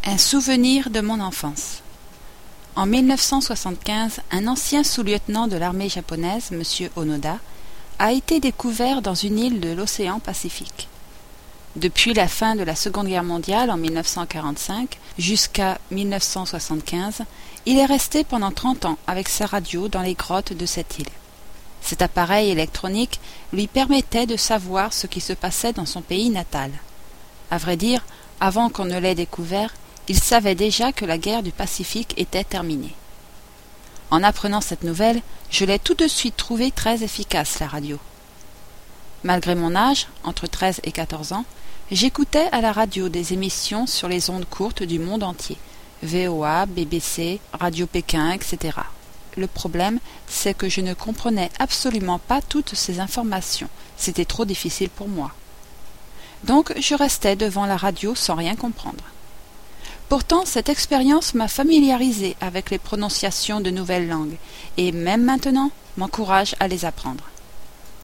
Un souvenir de mon enfance. En 1975, un ancien sous-lieutenant de l'armée japonaise, M. Onoda, a été découvert dans une île de l'océan Pacifique. Depuis la fin de la Seconde Guerre mondiale en 1945 jusqu'à 1975, il est resté pendant 30 ans avec sa radio dans les grottes de cette île. Cet appareil électronique lui permettait de savoir ce qui se passait dans son pays natal. À vrai dire, avant qu'on ne l'ait découvert, il savait déjà que la guerre du Pacifique était terminée. En apprenant cette nouvelle, je l'ai tout de suite trouvée très efficace, la radio. Malgré mon âge, entre 13 et 14 ans, j'écoutais à la radio des émissions sur les ondes courtes du monde entier, VOA, BBC, Radio Pékin, etc. Le problème, c'est que je ne comprenais absolument pas toutes ces informations, c'était trop difficile pour moi. Donc je restais devant la radio sans rien comprendre. Pourtant, cette expérience m'a familiarisé avec les prononciations de nouvelles langues et même maintenant m'encourage à les apprendre.